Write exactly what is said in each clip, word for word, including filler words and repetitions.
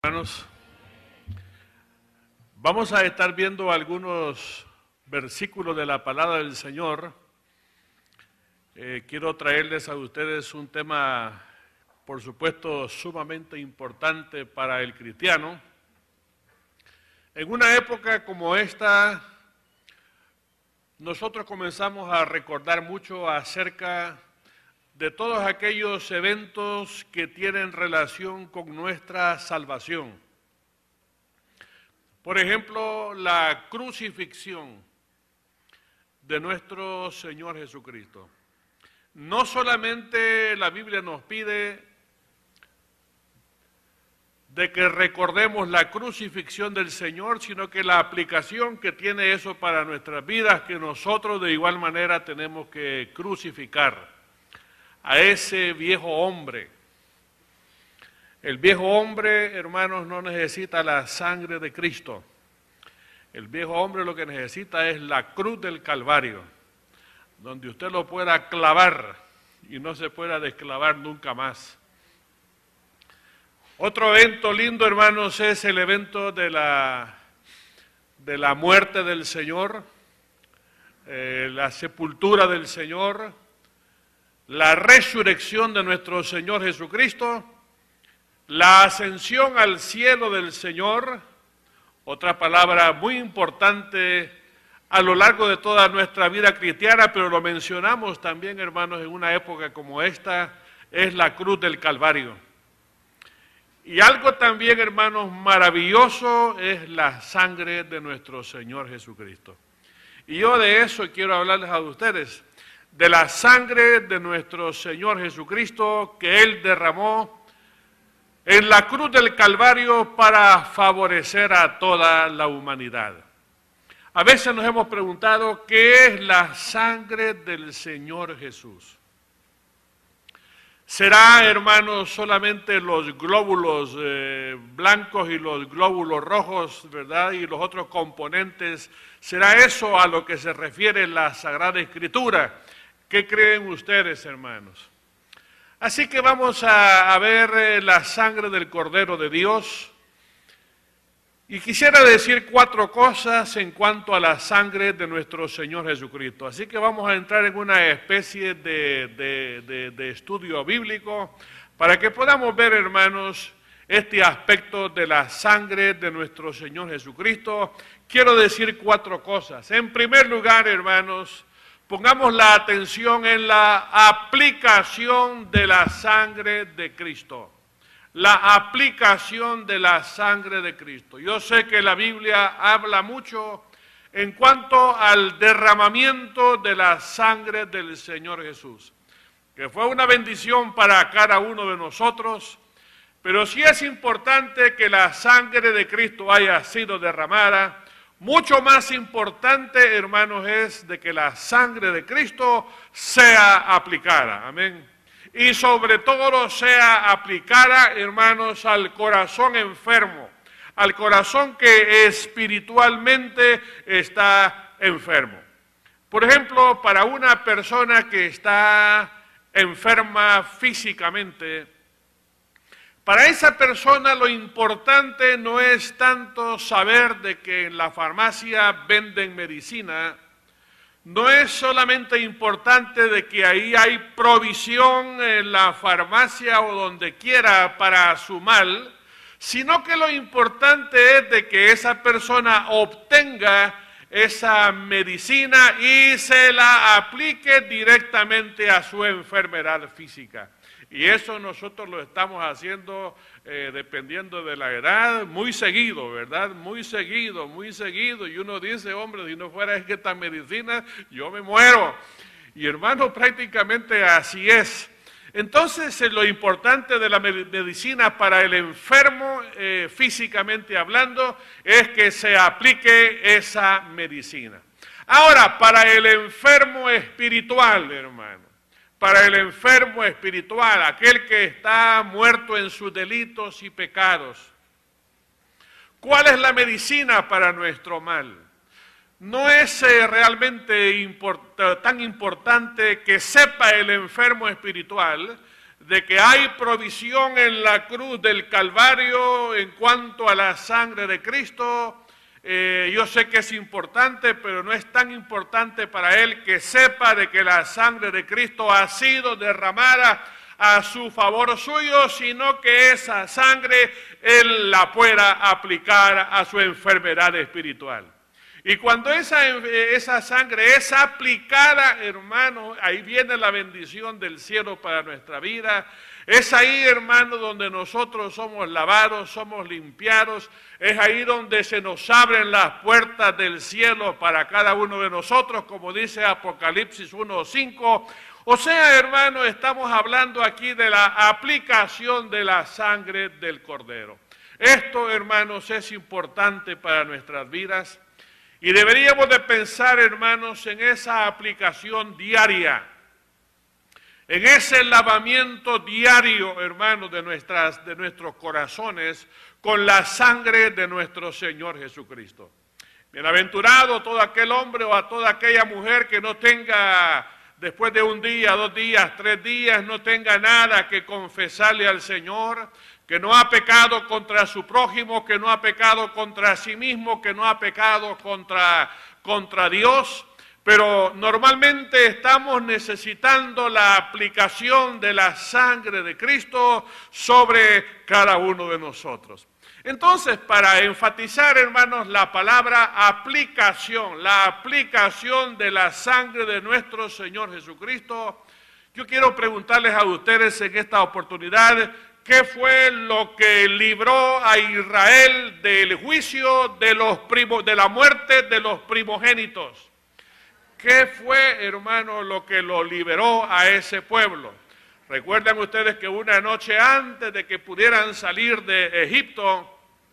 Hermanos, vamos a estar viendo algunos versículos de la palabra del Señor. Eh, quiero traerles a ustedes un tema, por supuesto, sumamente importante para el cristiano. En una época como esta, nosotros comenzamos a recordar mucho acerca de todos aquellos eventos que tienen relación con nuestra salvación. Por ejemplo, la crucifixión de nuestro Señor Jesucristo. No solamente la Biblia nos pide de que recordemos la crucifixión del Señor, sino que la aplicación que tiene eso para nuestras vidas, que nosotros de igual manera tenemos que crucificar a ese viejo hombre. El viejo hombre, hermanos, no necesita la sangre de Cristo. El viejo hombre lo que necesita es la cruz del Calvario, donde usted lo pueda clavar y no se pueda desclavar nunca más. Otro evento lindo, hermanos, es el evento de la, de la muerte del Señor, eh, la sepultura del Señor, la resurrección de nuestro Señor Jesucristo, la ascensión al cielo del Señor, otra palabra muy importante a lo largo de toda nuestra vida cristiana, pero lo mencionamos también, hermanos, en una época como esta, es la cruz del Calvario. Y algo también, hermanos, maravilloso es la sangre de nuestro Señor Jesucristo. Y yo de eso quiero hablarles a ustedes, de la sangre de nuestro Señor Jesucristo que Él derramó en la cruz del Calvario para favorecer a toda la humanidad. A veces nos hemos preguntado, ¿qué es la sangre del Señor Jesús? ¿Será, hermanos, solamente los glóbulos eh, blancos y los glóbulos rojos, verdad, y los otros componentes? ¿Será eso a lo que se refiere la Sagrada Escritura? ¿Qué creen ustedes, hermanos? Así que vamos a, a ver eh, la sangre del Cordero de Dios. Y quisiera decir cuatro cosas en cuanto a la sangre de nuestro Señor Jesucristo. Así que vamos a entrar en una especie de, de, de, de estudio bíblico para que podamos ver, hermanos, este aspecto de la sangre de nuestro Señor Jesucristo. Quiero decir cuatro cosas. En primer lugar, hermanos, pongamos la atención en la aplicación de la sangre de Cristo. La aplicación de la sangre de Cristo. Yo sé que la Biblia habla mucho en cuanto al derramamiento de la sangre del Señor Jesús, que fue una bendición para cada uno de nosotros, pero sí es importante que la sangre de Cristo haya sido derramada. Mucho más importante, hermanos, es de que la sangre de Cristo sea aplicada, amén. Y sobre todo sea aplicada, hermanos, al corazón enfermo, al corazón que espiritualmente está enfermo. Por ejemplo, para una persona que está enferma físicamente, para esa persona lo importante no es tanto saber de que en la farmacia venden medicina, no es solamente importante de que ahí hay provisión en la farmacia o donde quiera para su mal, sino que lo importante es de que esa persona obtenga esa medicina y se la aplique directamente a su enfermedad física. Y eso nosotros lo estamos haciendo eh, dependiendo de la edad, muy seguido, ¿verdad? Muy seguido, muy seguido. Y uno dice, hombre, si no fuera es que esta medicina, yo me muero. Y hermano, prácticamente así es. Entonces, eh, lo importante de la medicina para el enfermo, eh, físicamente hablando, es que se aplique esa medicina. Ahora, para el enfermo espiritual, hermano, para el enfermo espiritual, aquel que está muerto en sus delitos y pecados. ¿Cuál es la medicina para nuestro mal? No es eh, realmente import- tan importante que sepa el enfermo espiritual de que hay provisión en la cruz del Calvario en cuanto a la sangre de Cristo. Eh, yo sé que es importante, pero no es tan importante para él que sepa de que la sangre de Cristo ha sido derramada a su favor suyo, sino que esa sangre él la pueda aplicar a su enfermedad espiritual. Y cuando esa, esa sangre es aplicada, hermano, ahí viene la bendición del cielo para nuestra vida. Es ahí, hermano, donde nosotros somos lavados, somos limpiados. Es ahí donde se nos abren las puertas del cielo para cada uno de nosotros, como dice Apocalipsis uno cinco. O sea, hermano, estamos hablando aquí de la aplicación de la sangre del Cordero. Esto, hermanos, es importante para nuestras vidas. Y deberíamos de pensar, hermanos, en esa aplicación diaria, en ese lavamiento diario, hermanos, de, nuestras, de nuestros corazones con la sangre de nuestro Señor Jesucristo. Bienaventurado todo aquel hombre o a toda aquella mujer que no tenga, después de un día, dos días, tres días, no tenga nada que confesarle al Señor, que no ha pecado contra su prójimo, que no ha pecado contra sí mismo, que no ha pecado contra, contra Dios, pero normalmente estamos necesitando la aplicación de la sangre de Cristo sobre cada uno de nosotros. Entonces, para enfatizar, hermanos, la palabra aplicación, la aplicación de la sangre de nuestro Señor Jesucristo, yo quiero preguntarles a ustedes en esta oportunidad, ¿qué fue lo que libró a Israel del juicio de, los primos, de la muerte de los primogénitos? ¿Qué fue, hermano, lo que lo liberó a ese pueblo? Recuerdan ustedes que una noche antes de que pudieran salir de Egipto,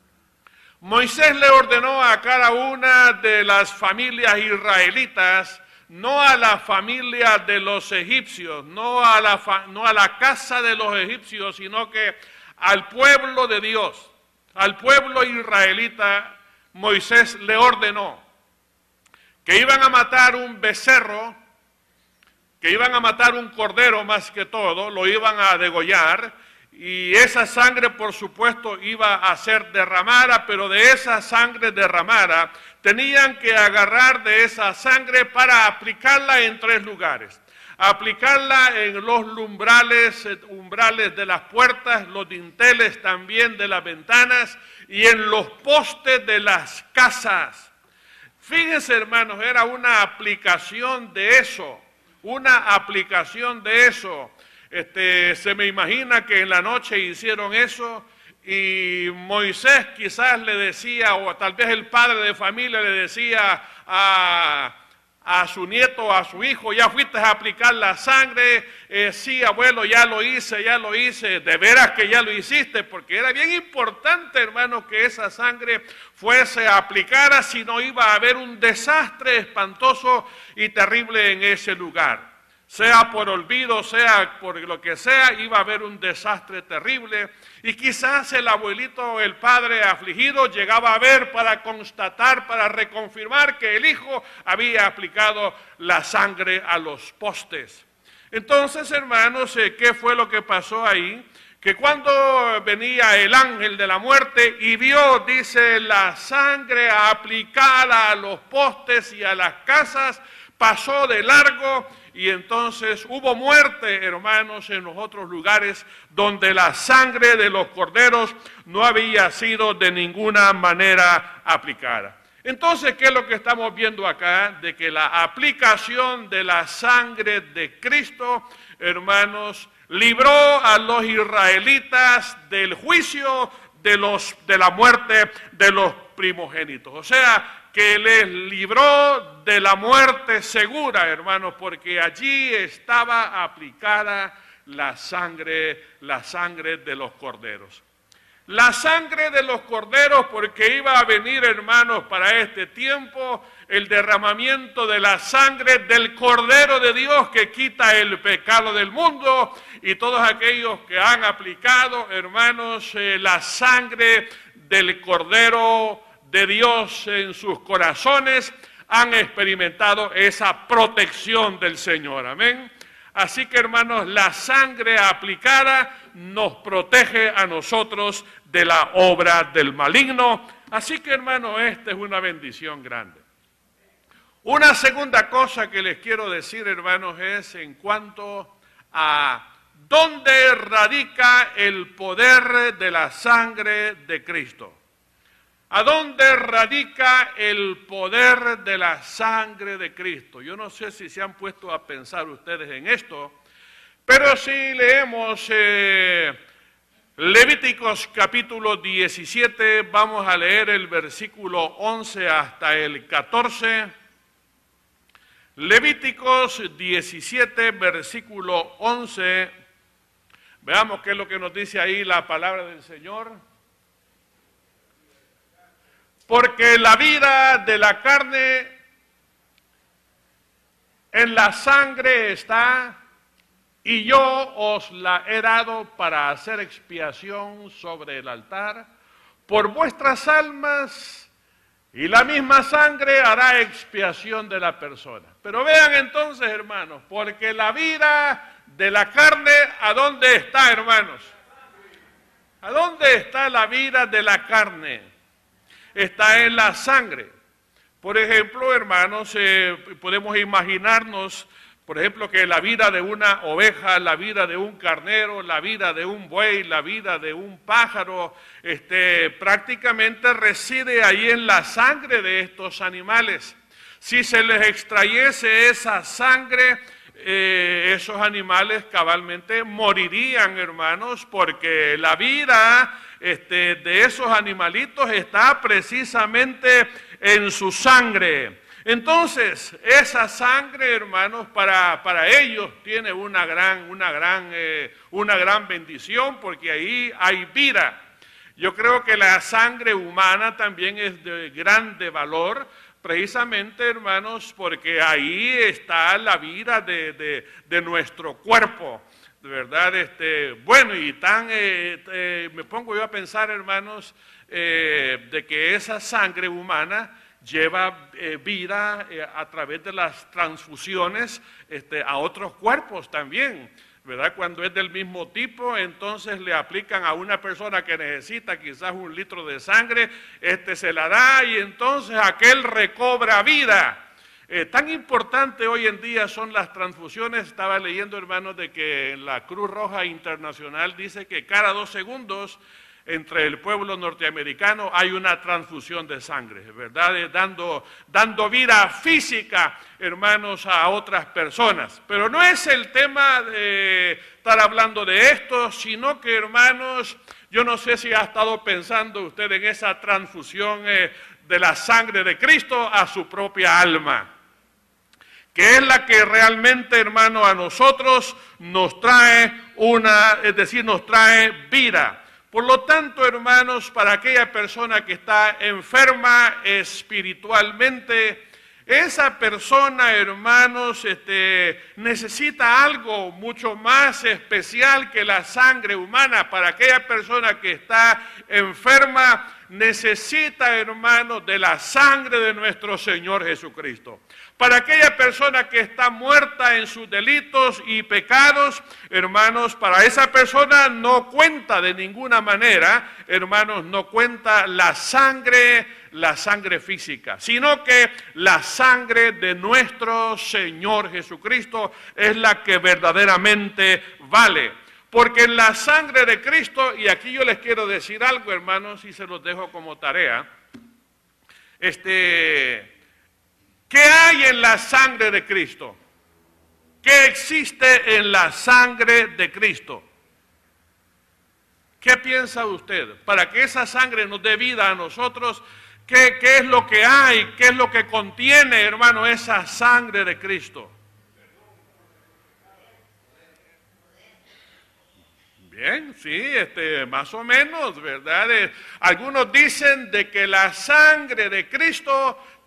Moisés le ordenó a cada una de las familias israelitas, no a la familia de los egipcios, no a la, no a la casa de los egipcios, sino que al pueblo de Dios, al pueblo israelita, Moisés le ordenó que iban a matar un becerro, que iban a matar un cordero más que todo, lo iban a degollar, y esa sangre, por supuesto, iba a ser derramada, pero de esa sangre derramada tenían que agarrar de esa sangre para aplicarla en tres lugares. Aplicarla en los umbrales, umbrales de las puertas, los dinteles también de las ventanas y en los postes de las casas. Fíjense, hermanos, era una aplicación de eso, una aplicación de eso. Este, se me imagina que en la noche hicieron eso y Moisés quizás le decía, o tal vez el padre de familia le decía a, a su nieto, a su hijo, ya fuiste a aplicar la sangre, eh, sí abuelo, ya lo hice, ya lo hice, de veras que ya lo hiciste, porque era bien importante, hermano, que esa sangre fuese aplicada, si no iba a haber un desastre espantoso y terrible en ese lugar. Sea por olvido, sea por lo que sea, iba a haber un desastre terrible. Y quizás el abuelito, el padre afligido, llegaba a ver para constatar, para reconfirmar que el hijo había aplicado la sangre a los postes. Entonces, hermanos, ¿qué fue lo que pasó ahí? Que cuando venía el ángel de la muerte y vio, dice, la sangre aplicada a los postes y a las casas, pasó de largo. Y entonces hubo muerte, hermanos, en los otros lugares donde la sangre de los corderos no había sido de ninguna manera aplicada. Entonces, ¿qué es lo que estamos viendo acá? De que la aplicación de la sangre de Cristo, hermanos, libró a los israelitas del juicio de, los, de la muerte de los primogénitos. O sea, que les libró de la muerte segura, hermanos, porque allí estaba aplicada la sangre, la sangre de los corderos. La sangre de los corderos, porque iba a venir, hermanos, para este tiempo, el derramamiento de la sangre del Cordero de Dios que quita el pecado del mundo, y todos aquellos que han aplicado, hermanos, eh, la sangre del Cordero de Dios en sus corazones, han experimentado esa protección del Señor, amén. Así que, hermanos, la sangre aplicada nos protege a nosotros de la obra del maligno. Así que, hermanos, esta es una bendición grande. Una segunda cosa que les quiero decir, hermanos, es en cuanto a dónde radica el poder de la sangre de Cristo. ¿A dónde radica el poder de la sangre de Cristo? Yo no sé si se han puesto a pensar ustedes en esto, pero si leemos eh, Levíticos capítulo diecisiete, vamos a leer el versículo once hasta el catorce. Levíticos diecisiete, versículo once. Veamos qué es lo que nos dice ahí la palabra del Señor. Porque la vida de la carne en la sangre está, y yo os la he dado para hacer expiación sobre el altar por vuestras almas, y la misma sangre hará expiación de la persona. Pero vean entonces, hermanos, porque la vida de la carne, ¿a dónde está, hermanos? ¿A dónde está la vida de la carne? Está en la sangre. Por ejemplo, hermanos, eh, podemos imaginarnos, por ejemplo, que la vida de una oveja, la vida de un carnero, la vida de un buey, la vida de un pájaro, este, prácticamente reside ahí en la sangre de estos animales. Si se les extrayese esa sangre, eh, esos animales cabalmente morirían, hermanos, porque la vida este, de esos animalitos está precisamente en su sangre. Entonces, esa sangre, hermanos, para, para ellos tiene una gran, una, gran, eh, una gran bendición, porque ahí hay vida. Yo creo que la sangre humana también es de grande valor, precisamente, hermanos, porque ahí está la vida de, de, de nuestro cuerpo, de verdad. Este, bueno, y tan, eh, eh, me pongo yo a pensar, hermanos, eh, de que esa sangre humana lleva eh, vida eh, a través de las transfusiones este, a otros cuerpos también, ¿verdad? Cuando es del mismo tipo, entonces le aplican a una persona que necesita quizás un litro de sangre, este se la da y entonces aquel recobra vida. Eh, tan importante hoy en día son las transfusiones. Estaba leyendo, hermanos, de que la Cruz Roja Internacional dice que cada dos segundos entre el pueblo norteamericano hay una transfusión de sangre, ¿verdad? Eh, dando, dando vida física, hermanos, a otras personas. Pero no es el tema de estar hablando de esto, sino que, hermanos, yo no sé si ha estado pensando usted en esa transfusión eh, de la sangre de Cristo a su propia alma, que es la que realmente, hermano, a nosotros nos trae una, es decir, nos trae vida. Por lo tanto, hermanos, para aquella persona que está enferma espiritualmente, esa persona, hermanos, este, necesita algo mucho más especial que la sangre humana. Para aquella persona que está enferma, necesita, hermanos, de la sangre de nuestro Señor Jesucristo. Para aquella persona que está muerta en sus delitos y pecados, hermanos, para esa persona no cuenta de ninguna manera, hermanos, no cuenta la sangre, la sangre física, sino que la sangre de nuestro Señor Jesucristo es la que verdaderamente vale. Porque en la sangre de Cristo, y aquí yo les quiero decir algo, hermanos, y se los dejo como tarea, este... ¿qué hay en la sangre de Cristo? ¿Qué existe en la sangre de Cristo? ¿Qué piensa usted? Para que esa sangre nos dé vida a nosotros, ¿qué, qué es lo que hay? ¿Qué es lo que contiene, hermano, esa sangre de Cristo? Bien, sí, este, más o menos, ¿verdad? Eh, algunos dicen de que la sangre de Cristo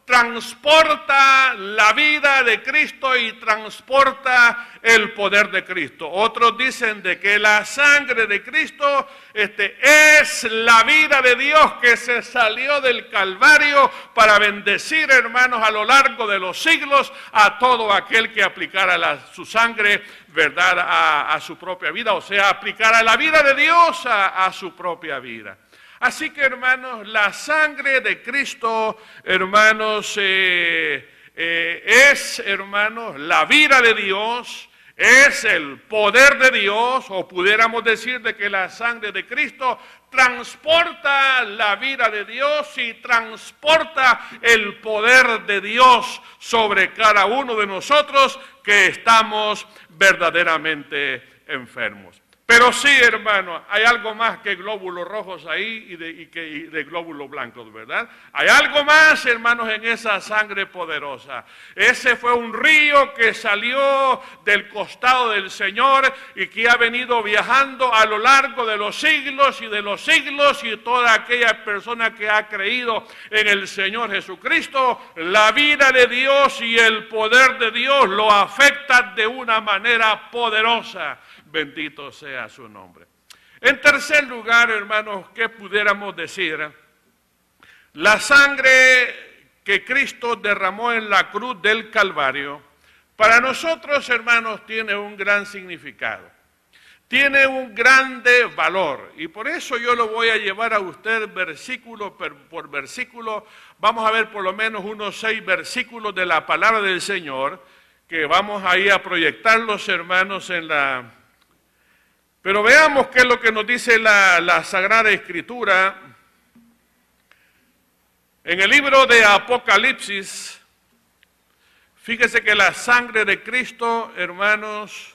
transporta la vida de Cristo y transporta el poder de Cristo. Otros dicen de que la sangre de Cristo este, es la vida de Dios que se salió del Calvario para bendecir, hermanos, a lo largo de los siglos a todo aquel que aplicara la, su sangre, verdad, a, a su propia vida, o sea, aplicara la vida de Dios a, a su propia vida. Así que, hermanos, la sangre de Cristo, hermanos, eh, eh, es, hermanos, la vida de Dios, es el poder de Dios, o pudiéramos decir de que la sangre de Cristo transporta la vida de Dios y transporta el poder de Dios sobre cada uno de nosotros que estamos verdaderamente enfermos. Pero sí, hermano, hay algo más que glóbulos rojos ahí y de, y que, y de glóbulos blancos, ¿verdad? Hay algo más, hermanos, en esa sangre poderosa. Ese fue un río que salió del costado del Señor y que ha venido viajando a lo largo de los siglos y de los siglos, y toda aquella persona que ha creído en el Señor Jesucristo, la vida de Dios y el poder de Dios lo afecta de una manera poderosa. Bendito sea su nombre. En tercer lugar, hermanos, ¿qué pudiéramos decir? La sangre que Cristo derramó en la cruz del Calvario, para nosotros, hermanos, tiene un gran significado. Tiene un grande valor. Y por eso yo lo voy a llevar a usted versículo por versículo. Vamos a ver por lo menos unos seis versículos de la palabra del Señor, que vamos ahí a proyectarlos, hermanos, en la... Pero veamos qué es lo que nos dice la, la Sagrada Escritura. En el libro de Apocalipsis, fíjese que la sangre de Cristo, hermanos,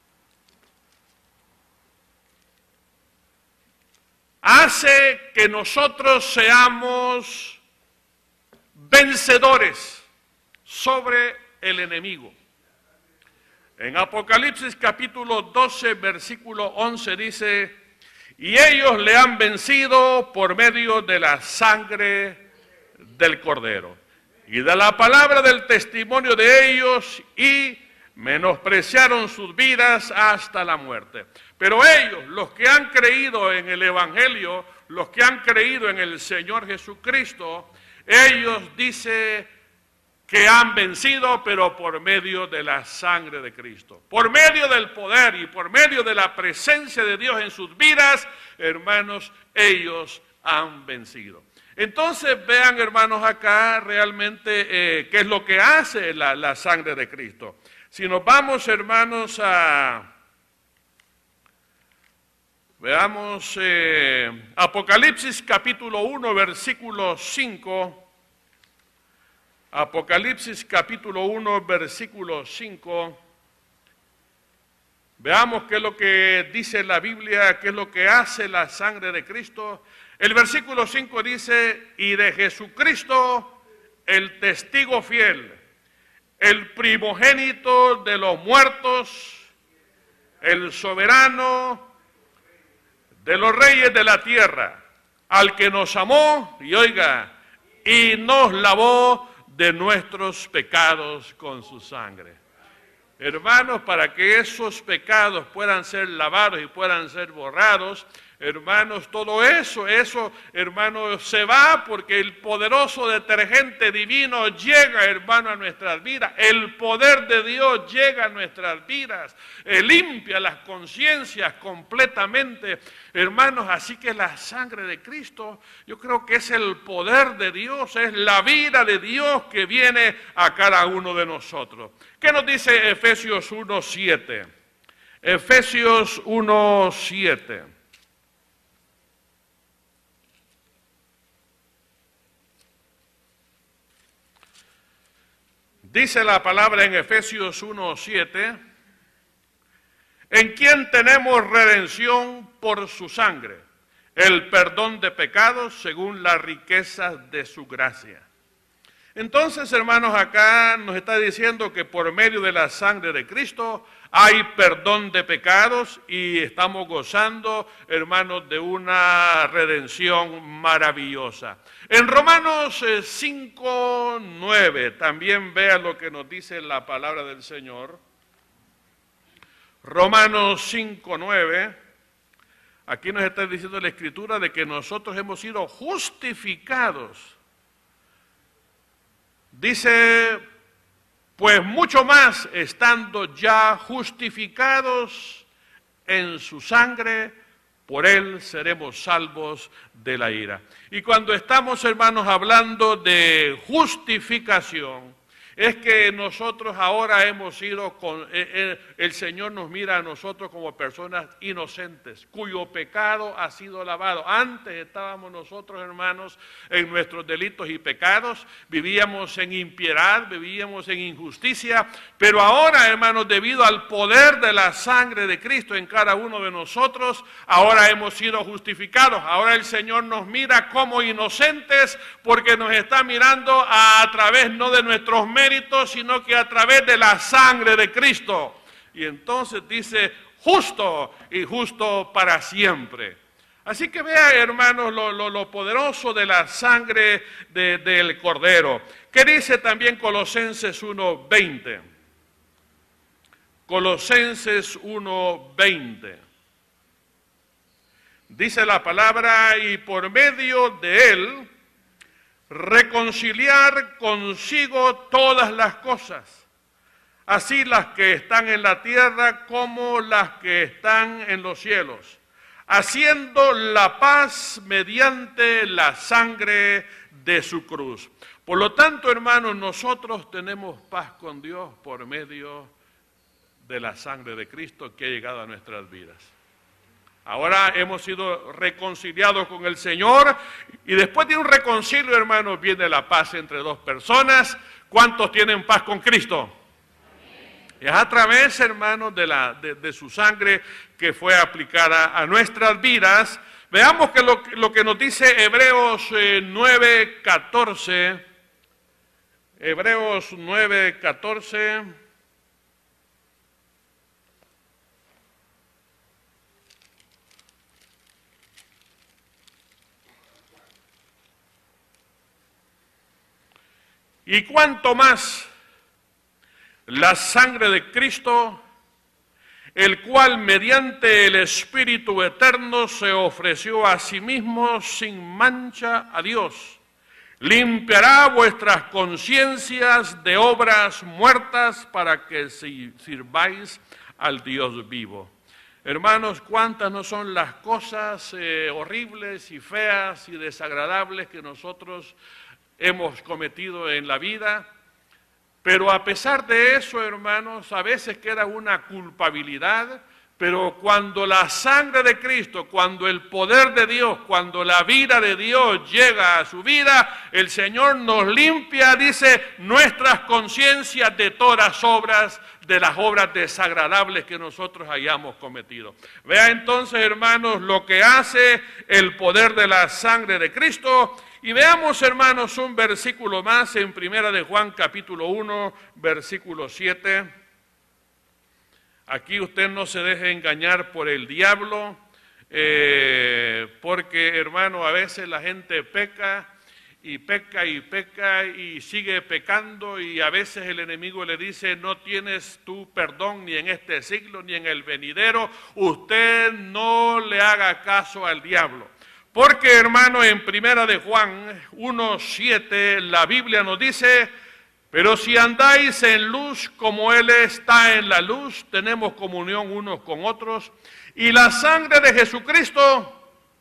hace que nosotros seamos vencedores sobre el enemigo. En Apocalipsis capítulo doce, versículo once dice, y ellos le han vencido por medio de la sangre del Cordero y de la palabra del testimonio de ellos, y menospreciaron sus vidas hasta la muerte. Pero ellos, los que han creído en el Evangelio, los que han creído en el Señor Jesucristo, ellos dice que han vencido, pero por medio de la sangre de Cristo, por medio del poder y por medio de la presencia de Dios en sus vidas, hermanos, ellos han vencido. Entonces vean, hermanos, acá realmente eh, qué es lo que hace la, la sangre de Cristo. Si nos vamos, hermanos, a... Veamos eh, Apocalipsis capítulo uno, versículo cinco. Apocalipsis capítulo uno, versículo cinco. Veamos qué es lo que dice la Biblia, qué es lo que hace la sangre de Cristo. El versículo cinco dice, y de Jesucristo, el testigo fiel, el primogénito de los muertos, el soberano de los reyes de la tierra, al que nos amó, y oiga, y nos lavó de nuestros pecados con su sangre. Hermanos, para que esos pecados puedan ser lavados y puedan ser borrados, hermanos, todo eso, eso, hermanos, se va porque el poderoso detergente divino llega, hermano, a nuestras vidas. El poder de Dios llega a nuestras vidas, eh, limpia las conciencias completamente, hermanos. Así que la sangre de Cristo, yo creo que es el poder de Dios, es la vida de Dios que viene a cada uno de nosotros. ¿Qué nos dice Efesios uno siete? Efesios uno siete. Dice la palabra en Efesios uno siete, en quien tenemos redención por su sangre, el perdón de pecados según las riquezas de su gracia. Entonces, hermanos, acá nos está diciendo que por medio de la sangre de Cristo hay perdón de pecados y estamos gozando, hermanos, de una redención maravillosa. En Romanos cinco, nueve, también vea lo que nos dice la palabra del Señor. Romanos cinco, nueve, aquí nos está diciendo la Escritura de que nosotros hemos sido justificados. Dice, pues mucho más, estando ya justificados en su sangre, por él seremos salvos de la ira. Y cuando estamos, hermanos, hablando de justificación, es que nosotros ahora hemos sido, con, eh, eh, el Señor nos mira a nosotros como personas inocentes, cuyo pecado ha sido lavado. Antes estábamos nosotros, hermanos, en nuestros delitos y pecados, vivíamos en impiedad, vivíamos en injusticia, pero ahora, hermanos, debido al poder de la sangre de Cristo en cada uno de nosotros, ahora hemos sido justificados. Ahora el Señor nos mira como inocentes porque nos está mirando a, a través no de nuestros méritos, sino que a través de la sangre de Cristo. Y entonces dice, justo y justo para siempre. Así que vea, hermanos, lo, lo, lo poderoso de la sangre de, del Cordero. ¿Qué dice también Colosenses uno, veinte? Colosenses uno, veinte. Dice la palabra, y por medio de él, reconciliar consigo todas las cosas, así las que están en la tierra como las que están en los cielos, haciendo la paz mediante la sangre de su cruz. Por lo tanto, hermanos, nosotros tenemos paz con Dios por medio de la sangre de Cristo que ha llegado a nuestras vidas. Ahora hemos sido reconciliados con el Señor y después de un reconcilio, hermanos, viene la paz entre dos personas. ¿Cuántos tienen paz con Cristo? Es a través, hermanos, de, la, de, de su sangre que fue aplicada a nuestras vidas. Veamos que lo, lo que nos dice Hebreos eh, nueve, catorce. Hebreos nueve, catorce. Y cuanto más la sangre de Cristo, el cual mediante el Espíritu Eterno se ofreció a sí mismo sin mancha a Dios, limpiará vuestras conciencias de obras muertas para que sirváis al Dios vivo. Hermanos, cuántas no son las cosas eh, horribles y feas y desagradables que nosotros hemos cometido en la vida, pero a pesar de eso, hermanos, a veces queda una culpabilidad, pero cuando la sangre de Cristo, cuando el poder de Dios, cuando la vida de Dios llega a su vida, el Señor nos limpia, dice, nuestras conciencias de todas obras, de las obras desagradables que nosotros hayamos cometido. Vea entonces, hermanos, lo que hace el poder de la sangre de Cristo. Y veamos, hermanos, un versículo más en Primera de Juan, capítulo uno, versículo siete. Aquí usted no se deje engañar por el diablo, eh, porque, hermano, a veces la gente peca y peca y peca y sigue pecando, y a veces el enemigo le dice, no tienes tú perdón ni en este siglo ni en el venidero. Usted no le haga caso al diablo. Porque, hermano, en Primera de Juan uno, siete, la Biblia nos dice, pero si andáis en luz como Él está en la luz, tenemos comunión unos con otros, y la sangre de Jesucristo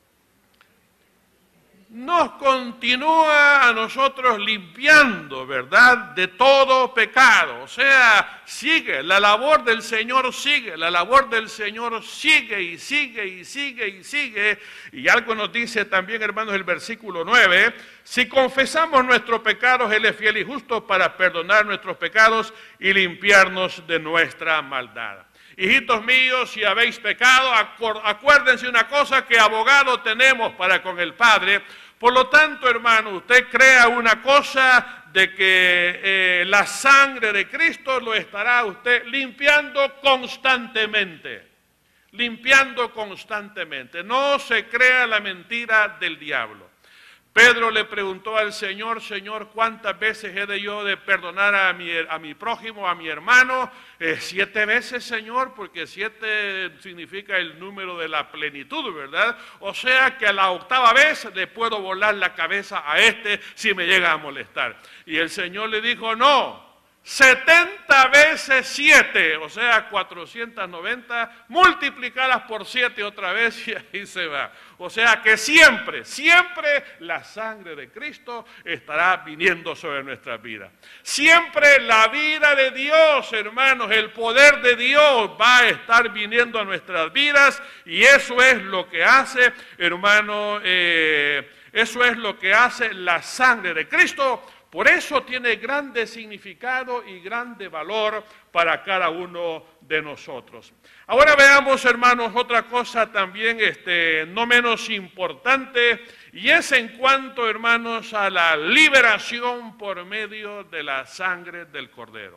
nos continúa a nosotros limpiando, ¿verdad?, de todo pecado. O sea, sigue, la labor del Señor sigue, la labor del Señor sigue y sigue y sigue y sigue. Y algo nos dice también, hermanos, el versículo nueve, si confesamos nuestros pecados, Él es fiel y justo para perdonar nuestros pecados y limpiarnos de nuestra maldad. Hijitos míos, si habéis pecado, acuérdense una cosa, que abogado tenemos para con el Padre. Por lo tanto, hermano, usted crea una cosa, de que eh, la sangre de Cristo lo estará usted limpiando constantemente, limpiando constantemente. No se crea la mentira del diablo. Pedro le preguntó al Señor, Señor, ¿cuántas veces he de yo de perdonar a mi, a mi prójimo, a mi hermano? Eh, siete veces, Señor, porque siete significa el número de la plenitud, ¿verdad? O sea que a la octava vez le puedo volar la cabeza a este si me llega a molestar. Y el Señor le dijo, no, setenta veces siete, o sea, cuatrocientas noventa, multiplicadas por siete otra vez y ahí se va. O sea que siempre, siempre la sangre de Cristo estará viniendo sobre nuestras vidas. Siempre la vida de Dios, hermanos, el poder de Dios va a estar viniendo a nuestras vidas y eso es lo que hace, hermano, eh, eso es lo que hace la sangre de Cristo. Por eso tiene grande significado y grande valor para cada uno de nosotros. Ahora veamos, hermanos, otra cosa también este, no menos importante, y es en cuanto, hermanos, a la liberación por medio de la sangre del Cordero.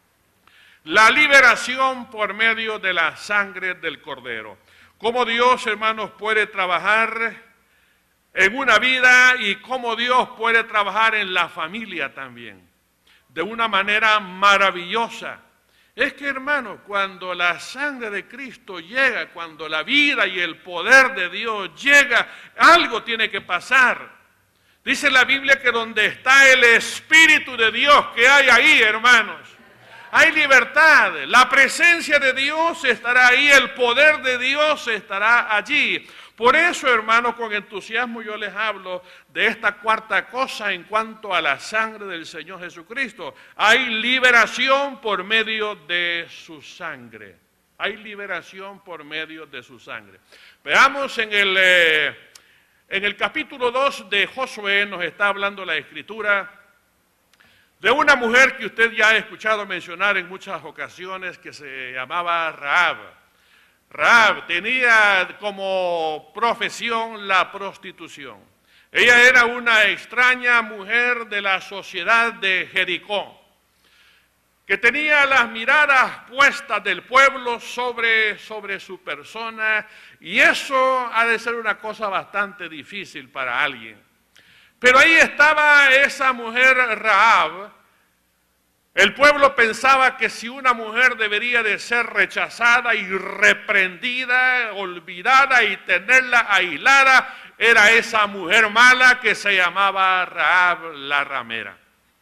La liberación por medio de la sangre del Cordero. Cómo Dios, hermanos, puede trabajar en una vida y cómo Dios puede trabajar en la familia también, de una manera maravillosa. Es que, hermano, cuando la sangre de Cristo llega, cuando la vida y el poder de Dios llega, algo tiene que pasar. Dice la Biblia que donde está el Espíritu de Dios, que hay ahí, hermanos, hay libertad, la presencia de Dios estará ahí, el poder de Dios estará allí. Por eso, hermanos, con entusiasmo yo les hablo de esta cuarta cosa en cuanto a la sangre del Señor Jesucristo. Hay liberación por medio de su sangre. Hay liberación por medio de su sangre. Veamos en el, eh, en el capítulo dos de Josué, nos está hablando la Escritura de una mujer que usted ya ha escuchado mencionar en muchas ocasiones, que se llamaba Rahab. Rahab tenía como profesión la prostitución. Ella era una extraña mujer de la sociedad de Jericó, que tenía las miradas puestas del pueblo sobre, sobre su persona, y eso ha de ser una cosa bastante difícil para alguien. Pero ahí estaba esa mujer Rahab. El pueblo pensaba que si una mujer debería de ser rechazada y reprendida, olvidada y tenerla aislada, era esa mujer mala que se llamaba Rahab la ramera.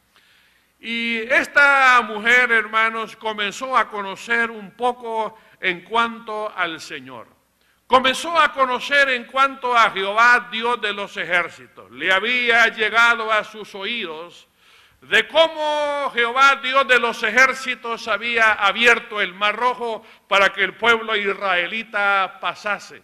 Y esta mujer, hermanos, comenzó a conocer un poco en cuanto al Señor. Comenzó a conocer en cuanto a Jehová, Dios de los ejércitos. Le había llegado a sus oídos de cómo Jehová, Dios de los ejércitos, había abierto el Mar Rojo para que el pueblo israelita pasase.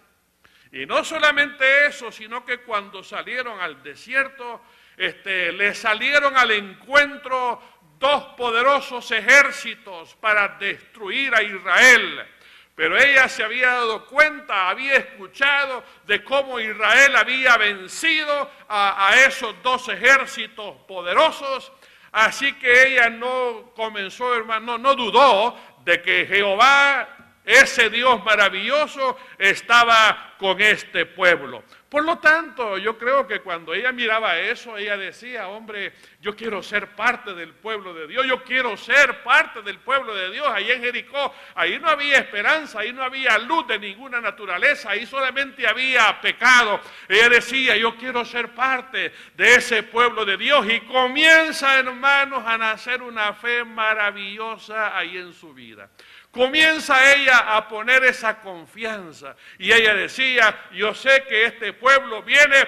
Y no solamente eso, sino que cuando salieron al desierto, este, le salieron al encuentro dos poderosos ejércitos para destruir a Israel. Pero ella se había dado cuenta, había escuchado de cómo Israel había vencido a, a esos dos ejércitos poderosos. Así que ella no comenzó, hermano, no, no dudó de que Jehová, ese Dios maravilloso, estaba con este pueblo. Por lo tanto, yo creo que cuando ella miraba eso, ella decía, hombre, yo quiero ser parte del pueblo de Dios, yo quiero ser parte del pueblo de Dios. Ahí en Jericó, ahí no había esperanza, ahí no había luz de ninguna naturaleza, ahí solamente había pecado. Ella decía, yo quiero ser parte de ese pueblo de Dios. Y comienza, hermanos, a nacer una fe maravillosa ahí en su vida. Comienza ella a poner esa confianza y ella decía, yo sé que este pueblo viene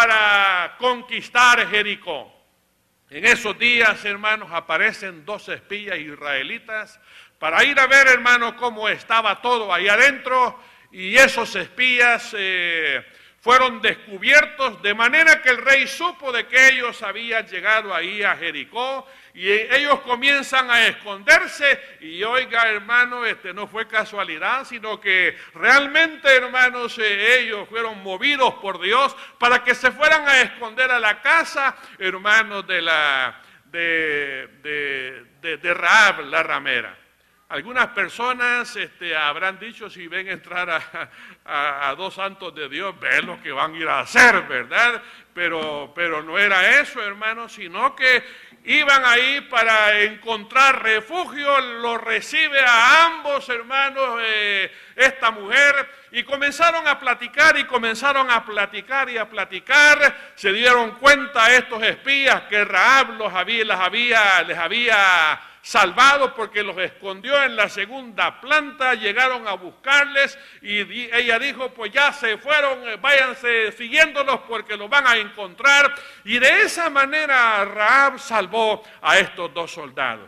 para conquistar Jericó. En esos días, hermanos, aparecen dos espías israelitas para ir a ver, hermanos, cómo estaba todo ahí adentro, y esos espías eh, fueron descubiertos, de manera que el rey supo de que ellos habían llegado ahí a Jericó, y ellos comienzan a esconderse. Y oiga, hermano, este no fue casualidad, sino que realmente, hermanos, eh, ellos fueron movidos por Dios para que se fueran a esconder a la casa, hermanos, de la, de, de, de, de Rahab la ramera. Algunas personas este, habrán dicho, si ven entrar a, a, a dos santos de Dios, ven lo que van a ir a hacer, ¿verdad? Pero, pero no era eso, hermanos, sino que iban ahí para encontrar refugio. Lo recibe a ambos, hermanos, eh, esta mujer, y comenzaron a platicar, y comenzaron a platicar y a platicar. Se dieron cuenta estos espías que Rahab los había, las había, les había salvado porque los escondió en la segunda planta. Llegaron a buscarles y di, ella dijo, pues ya se fueron, váyanse siguiéndolos porque los van a encontrar. Y de esa manera Rahab salvó a estos dos soldados.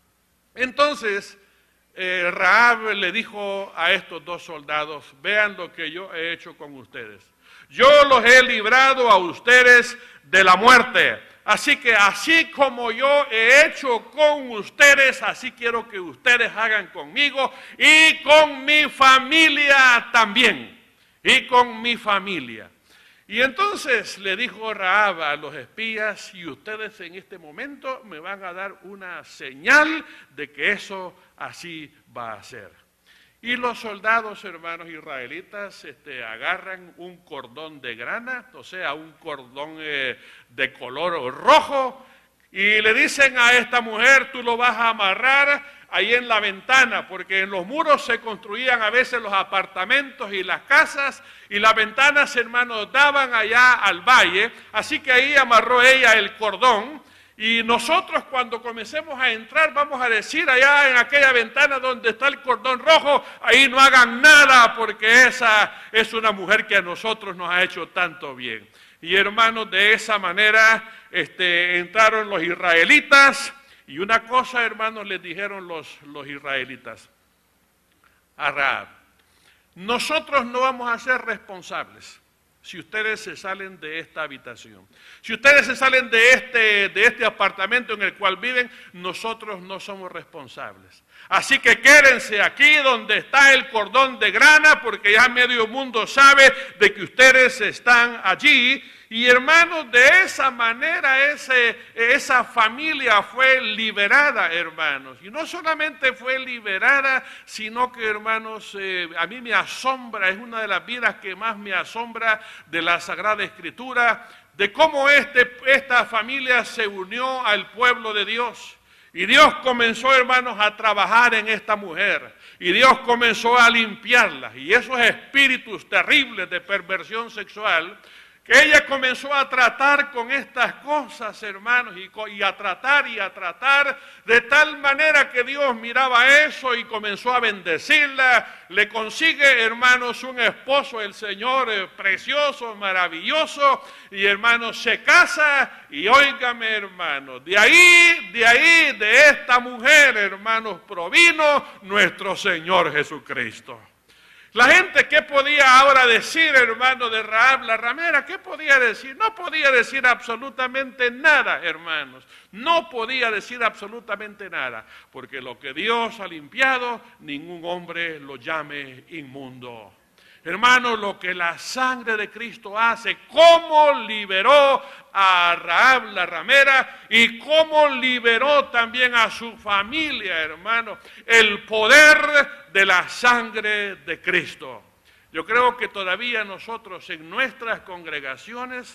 Entonces eh, Rahab le dijo a estos dos soldados, vean lo que yo he hecho con ustedes. Yo los he librado a ustedes de la muerte. Así que así como yo he hecho con ustedes, así quiero que ustedes hagan conmigo y con mi familia también. Y con mi familia. Y entonces le dijo Rahab a los espías, y ustedes en este momento me van a dar una señal de que eso así va a ser. Y los soldados, hermanos israelitas, este, agarran un cordón de grana, o sea, un cordón eh, de color rojo, y le dicen a esta mujer, tú lo vas a amarrar ahí en la ventana, porque en los muros se construían a veces los apartamentos y las casas, y las ventanas, hermanos, daban allá al valle, así que ahí amarró ella el cordón. Y nosotros cuando comencemos a entrar vamos a decir allá en aquella ventana donde está el cordón rojo, ahí no hagan nada porque esa es una mujer que a nosotros nos ha hecho tanto bien. Y hermanos, de esa manera este, entraron los israelitas y una cosa, hermanos, les dijeron los, los israelitas a Rahab, nosotros no vamos a ser responsables si ustedes se salen de esta habitación. Si ustedes se salen de este, de este apartamento en el cual viven, nosotros no somos responsables. Así que quédense aquí donde está el cordón de grana, porque ya medio mundo sabe de que ustedes están allí. Y hermanos, de esa manera ese, esa familia fue liberada, hermanos. Y no solamente fue liberada, sino que, hermanos, eh, a mí me asombra, es una de las vidas que más me asombra de la Sagrada Escritura, de cómo este, esta familia se unió al pueblo de Dios. Y Dios comenzó, hermanos, a trabajar en esta mujer. Y Dios comenzó a limpiarla. Y esos espíritus terribles de perversión sexual, que ella comenzó a tratar con estas cosas, hermanos, y, y a tratar y a tratar, de tal manera que Dios miraba eso y comenzó a bendecirla. Le consigue, hermanos, un esposo, el Señor, eh, precioso, maravilloso, y hermanos, se casa, y óigame, hermanos, de ahí, de ahí, de esta mujer, hermanos, provino nuestro Señor Jesucristo. La gente, ¿qué podía ahora decir, hermano, de Rahab la ramera? ¿Qué podía decir? No podía decir absolutamente nada, hermanos. No podía decir absolutamente nada, porque lo que Dios ha limpiado, ningún hombre lo llame inmundo. Hermanos, lo que la sangre de Cristo hace, cómo liberó a Rahab la ramera y cómo liberó también a su familia, hermanos, el poder de la sangre de Cristo. Yo creo que todavía nosotros en nuestras congregaciones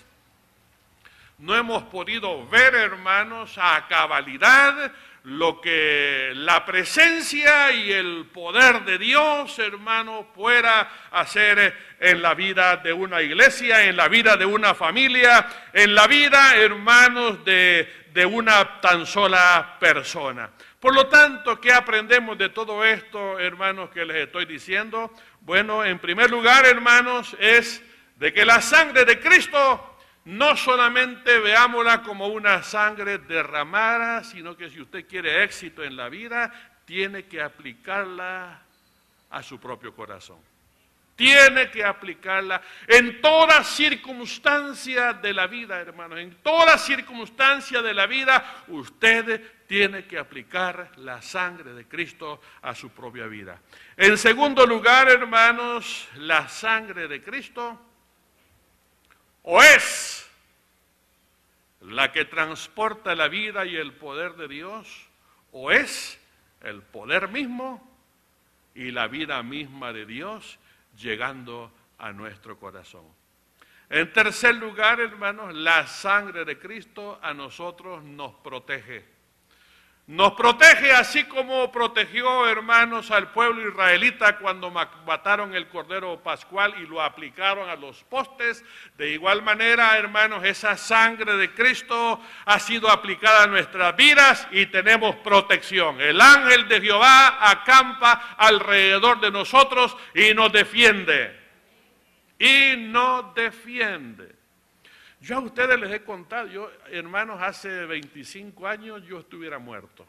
no hemos podido ver, hermanos, a cabalidad lo que la presencia y el poder de Dios, hermano, pueda hacer en la vida de una iglesia, en la vida de una familia, en la vida, hermanos, de, de una tan sola persona. Por lo tanto, ¿qué aprendemos de todo esto, hermanos, que les estoy diciendo? Bueno, en primer lugar, hermanos, es de que la sangre de Cristo no solamente veámosla como una sangre derramada, sino que si usted quiere éxito en la vida, tiene que aplicarla a su propio corazón. Tiene que aplicarla en toda circunstancia de la vida, hermanos. En toda circunstancia de la vida, usted tiene que aplicar la sangre de Cristo a su propia vida. En segundo lugar, hermanos, la sangre de Cristo o es la que transporta la vida y el poder de Dios, o es el poder mismo y la vida misma de Dios llegando a nuestro corazón. En tercer lugar, hermanos, la sangre de Cristo a nosotros nos protege. Nos protege así como protegió, hermanos, al pueblo israelita cuando mataron el cordero pascual y lo aplicaron a los postes. De igual manera, hermanos, esa sangre de Cristo ha sido aplicada a nuestras vidas y tenemos protección. El ángel de Jehová acampa alrededor de nosotros y nos defiende. Y nos defiende. Yo a ustedes les he contado, yo, hermanos, hace veinticinco años yo estuviera muerto.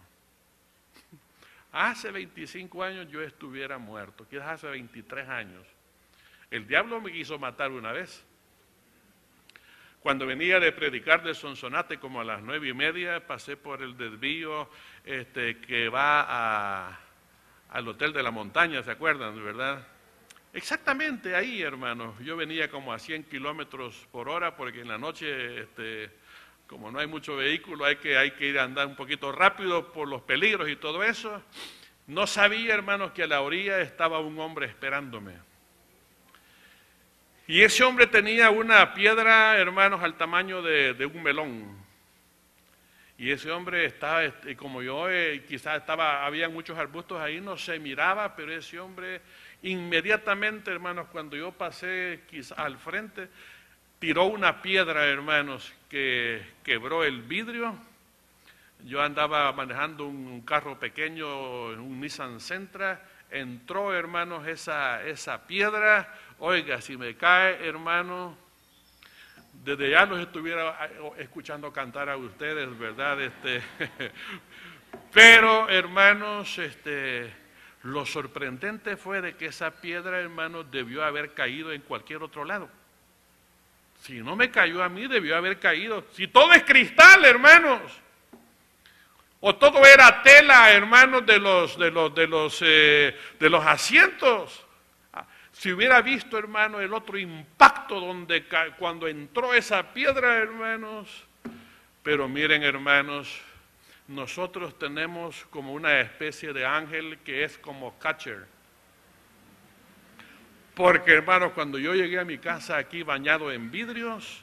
Hace veinticinco años yo estuviera muerto, quizás hace veintitrés años. El diablo me quiso matar una vez. Cuando venía de predicar de Sonsonate como a las nueve y media, pasé por el desvío este, que va a, al Hotel de la Montaña, ¿se acuerdan, verdad? Exactamente ahí, hermanos, yo venía como a cien kilómetros por hora porque en la noche, este, como no hay mucho vehículo, hay que, hay que ir a andar un poquito rápido por los peligros y todo eso. No sabía, hermanos, que a la orilla estaba un hombre esperándome. Y ese hombre tenía una piedra, hermanos, al tamaño de, de un melón. Y ese hombre estaba, este, como yo, eh, quizás estaba, había muchos arbustos ahí, no se miraba, pero ese hombre inmediatamente, hermanos, cuando yo pasé quizás al frente, tiró una piedra, hermanos, que quebró el vidrio. Yo andaba manejando un carro pequeño, un Nissan Sentra, entró, hermanos, esa, esa piedra. Oiga, si me cae, hermano, desde ya los estuviera escuchando cantar a ustedes, ¿verdad? Este, pero, hermanos, este, lo sorprendente fue de que esa piedra, hermanos, debió haber caído en cualquier otro lado. Si no me cayó a mí, debió haber caído. Si todo es cristal, hermanos, o todo era tela, hermanos, de los, de los, de los, eh, de los asientos. Si hubiera visto, hermano, el otro impacto donde cuando entró esa piedra, hermanos. Pero miren, hermanos, nosotros tenemos como una especie de ángel que es como catcher. Porque, hermanos, cuando yo llegué a mi casa aquí bañado en vidrios,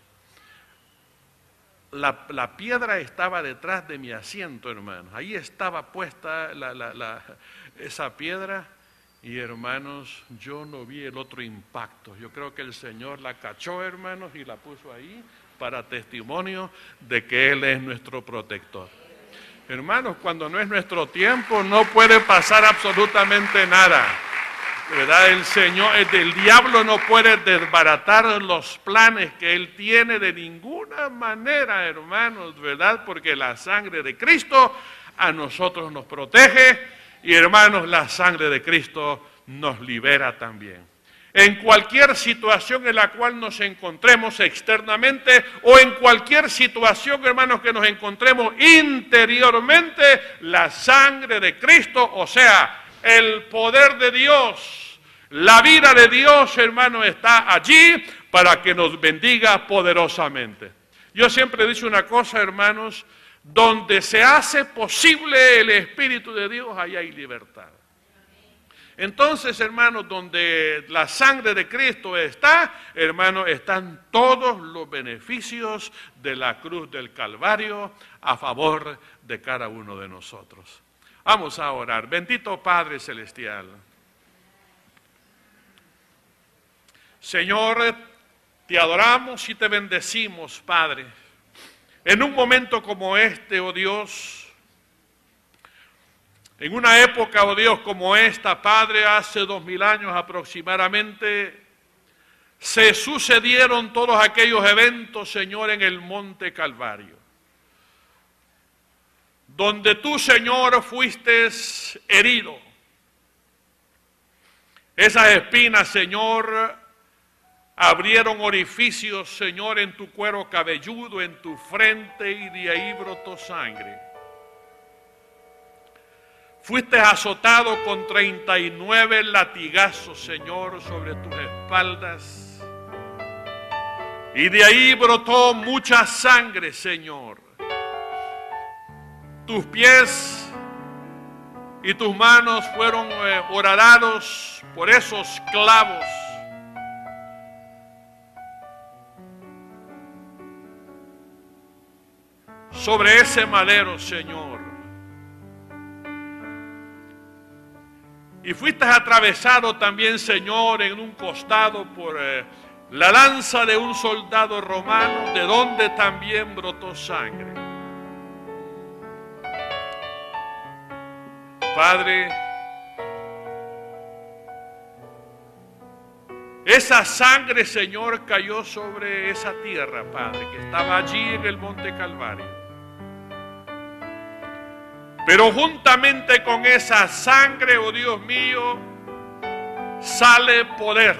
la, la piedra estaba detrás de mi asiento, hermanos. Ahí estaba puesta la, la, la, esa piedra. Y hermanos, yo no vi el otro impacto. Yo creo que el Señor la cachó, hermanos, y la puso ahí para testimonio de que Él es nuestro protector. Hermanos, cuando no es nuestro tiempo, no puede pasar absolutamente nada. ¿Verdad? El Señor, el diablo no puede desbaratar los planes que Él tiene de ninguna manera, hermanos, ¿verdad? Porque la sangre de Cristo a nosotros nos protege. Y hermanos, la sangre de Cristo nos libera también. En cualquier situación en la cual nos encontremos externamente o en cualquier situación, hermanos, que nos encontremos interiormente, la sangre de Cristo, o sea, el poder de Dios, la vida de Dios, hermanos, está allí para que nos bendiga poderosamente. Yo siempre he dicho una cosa, hermanos, donde se hace posible el Espíritu de Dios, ahí hay libertad. Entonces, hermanos, donde la sangre de Cristo está, hermanos, están todos los beneficios de la cruz del Calvario a favor de cada uno de nosotros. Vamos a orar. Bendito Padre Celestial. Señor, te adoramos y te bendecimos, Padre. En un momento como este, oh Dios, en una época, oh Dios, como esta, Padre, hace dos mil años aproximadamente, se sucedieron todos aquellos eventos, Señor, en el Monte Calvario, donde tú, Señor, fuiste herido. Esas espinas, Señor, abrieron orificios, Señor, en tu cuero cabelludo, en tu frente, y de ahí brotó sangre. Fuiste azotado con treinta y nueve latigazos, Señor, sobre tus espaldas. Y de ahí brotó mucha sangre, Señor. Tus pies y tus manos fueron eh, horadados por esos clavos. Sobre ese madero, Señor. Y fuiste atravesado también, Señor, en un costado por eh, la lanza de un soldado romano, de donde también brotó sangre. Padre, esa sangre, Señor, cayó sobre esa tierra, Padre, que estaba allí en el Monte Calvario. Pero juntamente con esa sangre, oh Dios mío, sale poder,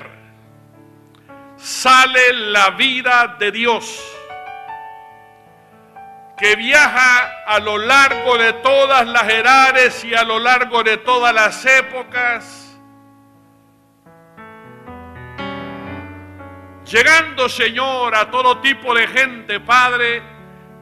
sale la vida de Dios, que viaja a lo largo de todas las edades y a lo largo de todas las épocas, llegando, Señor, a todo tipo de gente, Padre,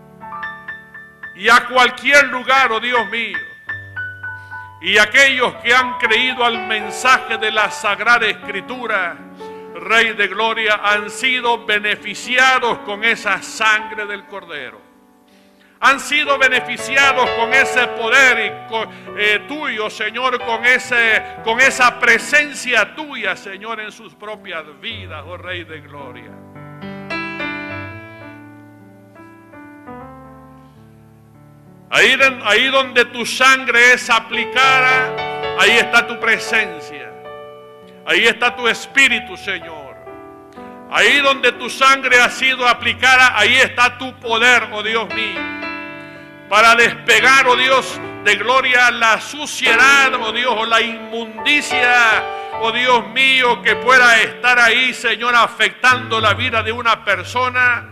y a cualquier lugar, oh Dios mío. Y aquellos que han creído al mensaje de la Sagrada Escritura, Rey de Gloria, han sido beneficiados con esa sangre del Cordero. Han sido beneficiados con ese poder y con, eh, tuyo, Señor, con, ese, con esa presencia tuya, Señor, en sus propias vidas, oh Rey de Gloria. Ahí, ahí donde tu sangre es aplicada, ahí está tu presencia. Ahí está tu espíritu, Señor. Ahí donde tu sangre ha sido aplicada, ahí está tu poder, oh Dios mío. Para despegar, oh Dios de gloria, la suciedad, oh Dios, o la inmundicia, oh Dios mío, que pueda estar ahí, Señor, afectando la vida de una persona.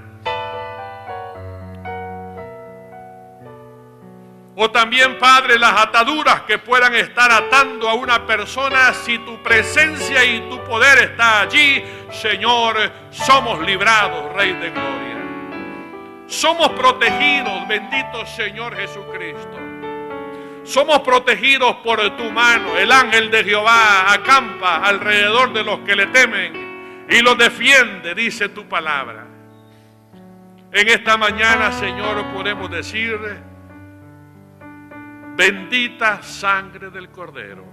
O también, Padre, las ataduras que puedan estar atando a una persona. Si tu presencia y tu poder está allí, Señor, somos librados, Rey de Gloria. Somos protegidos, bendito Señor Jesucristo. Somos protegidos por tu mano. El ángel de Jehová acampa alrededor de los que le temen y los defiende, dice tu palabra. En esta mañana, Señor, podemos decir: bendita sangre del Cordero.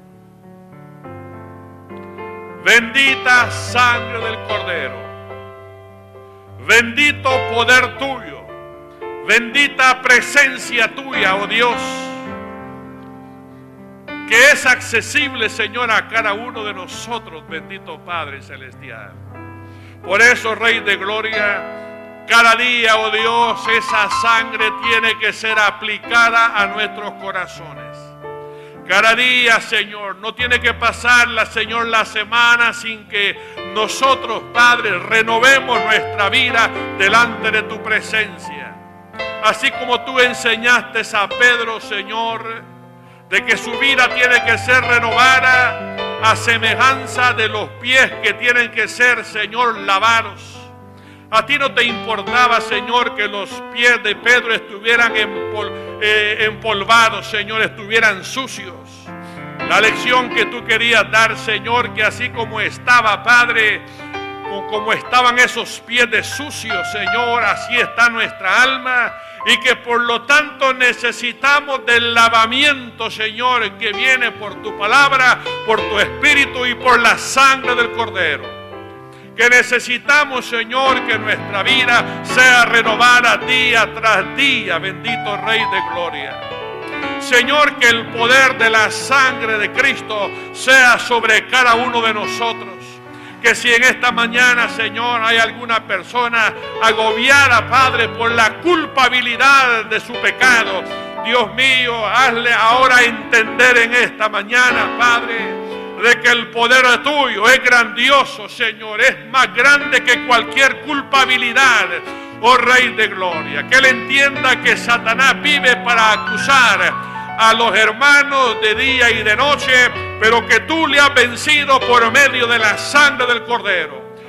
Bendita sangre del Cordero. Bendito poder tuyo. Bendita presencia tuya, oh Dios, que es accesible, Señor, a cada uno de nosotros, bendito Padre Celestial. Por eso, Rey de Gloria, cada día, oh Dios, esa sangre tiene que ser aplicada a nuestros corazones. Cada día, Señor, no tiene que pasarla, Señor, la semana sin que nosotros, Padre, renovemos nuestra vida delante de tu presencia. Así como tú enseñaste a Pedro, Señor, de que su vida tiene que ser renovada a semejanza de los pies que tienen que ser, Señor, lavados. A ti no te importaba, Señor, que los pies de Pedro estuvieran empol eh, empolvados, Señor, estuvieran sucios. La lección que tú querías dar, Señor, que así como estaba, Padre, como estaban esos pies de sucios, Señor, así está nuestra alma. Y que por lo tanto necesitamos del lavamiento, Señor, que viene por tu palabra, por tu espíritu y por la sangre del Cordero. Que necesitamos, Señor, que nuestra vida sea renovada día tras día, bendito Rey de Gloria. Señor, que el poder de la sangre de Cristo sea sobre cada uno de nosotros. Que si en esta mañana, Señor, hay alguna persona agobiada, Padre, por la culpabilidad de su pecado, Dios mío, hazle ahora entender en esta mañana, Padre, de que el poder tuyo es grandioso, Señor, es más grande que cualquier culpabilidad, oh Rey de Gloria. Que él entienda que Satanás vive para acusar a los hermanos de día y de noche, pero que tú le has vencido por medio de la sangre del Cordero.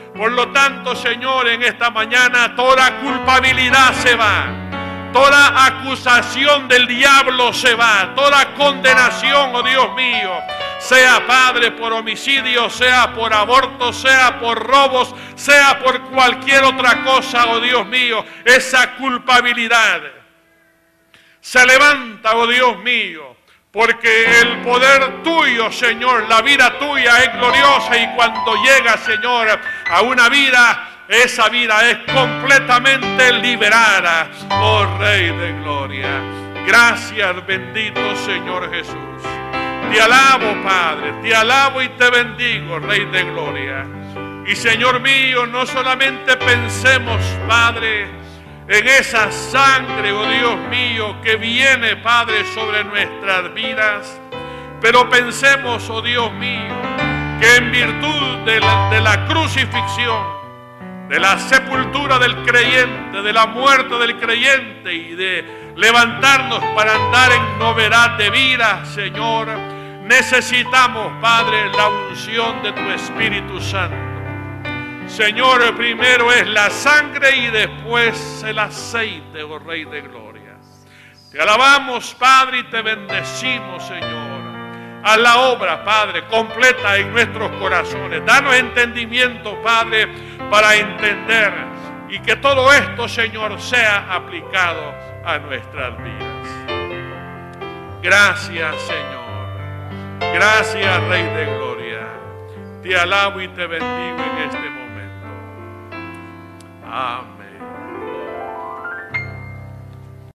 Por lo tanto, Señor, en esta mañana toda culpabilidad se va. Toda acusación del diablo se va. Toda condenación, oh Dios mío, sea, Padre, por homicidio, sea por aborto, sea por robos, sea por cualquier otra cosa, oh Dios mío, esa culpabilidad se levanta, oh Dios mío, porque el poder tuyo, Señor, la vida tuya es gloriosa, y cuando llega, Señor, a una vida, esa vida es completamente liberada, oh Rey de Gloria. Gracias, bendito Señor Jesús. Te alabo, Padre, te alabo y te bendigo, Rey de Gloria. Y Señor mío, no solamente pensemos, Padre, en esa sangre, oh Dios mío, que viene, Padre, sobre nuestras vidas, pero pensemos, oh Dios mío, que en virtud de la, de la crucifixión, de la sepultura del creyente, de la muerte del creyente y de levantarnos para andar en novedad de vida, Señor, necesitamos, Padre, la unción de tu Espíritu Santo. Señor, primero es la sangre y después el aceite, oh Rey de Gloria. Te alabamos, Padre, y te bendecimos, Señor. Haz la obra, Padre, completa en nuestros corazones. Danos entendimiento, Padre, para entender, y que todo esto, Señor, sea aplicado a nuestras vidas. Gracias, Señor. Gracias, Rey de Gloria. Te alabo y te bendigo en este momento. Amén.